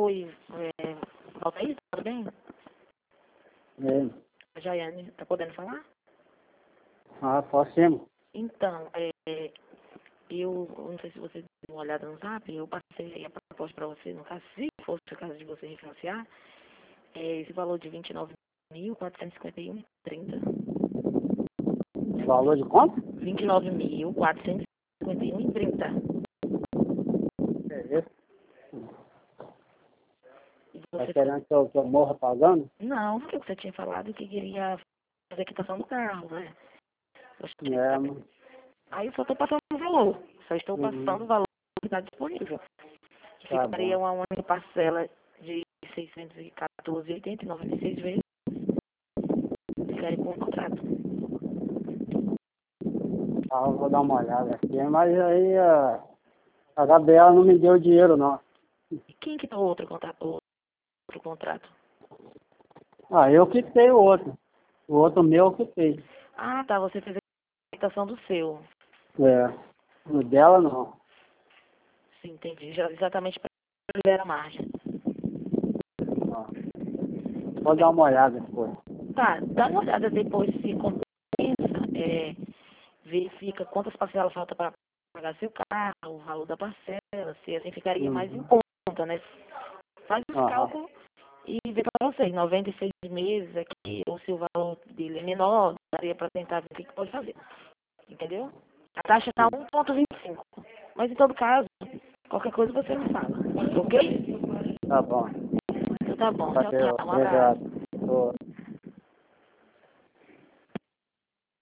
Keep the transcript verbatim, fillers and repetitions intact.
Oi, é, Valtair, tudo bem? É. Jaiane, tá podendo falar? Ah, posso sim. Então, é, eu não sei se você deu uma olhada no zap, eu passei a proposta para você, no caso, se fosse o caso de você refinanciar, é, esse valor de vinte e nove mil quatrocentos e cinquenta e um e trinta. Valor de quanto? vinte e nove mil quatrocentos e cinquenta e um e trinta. É isso. E Tá você querendo que eu, que eu morra pagando? Não, porque você tinha falado que queria fazer a quitação do carro, né? É, mas... Aí eu só estou passando o valor. Só estou Uhum. passando o valor que está disponível. Que Tá ficaria bom. uma única parcela de seiscentos e quatorze reais e oitenta e noventa e seis vezes. Ficaria com o contrato. Tá, eu vou dar uma olhada aqui. Mas aí a, a Gabriela não me deu dinheiro, não. E quem que tá o outro contrato? O outro contrato? Ah, eu quitei o outro. O outro meu eu quitei. Ah, tá. Você fez a quitação do seu. É. O dela não. Sim, entendi. Já- Exatamente para liberar a margem. Ah, vou dar uma olhada depois. Tá, dá uma olhada depois se compensa, é, verifica quantas parcelas falta para pagar seu carro, o valor da parcela, se assim ficaria mais em Uhum. conta, né? Faz os Aham. cálculos e vê para vocês, noventa e seis meses aqui, ou se o valor dele é menor, daria para tentar ver o que, que pode fazer. Entendeu? A taxa está um ponto vinte e cinco. Mas em todo caso, qualquer coisa você me fala. Ok? Tá bom. Então tá bom. Tchau, Valeu. tchau. Um abraço. Obrigado. Tô-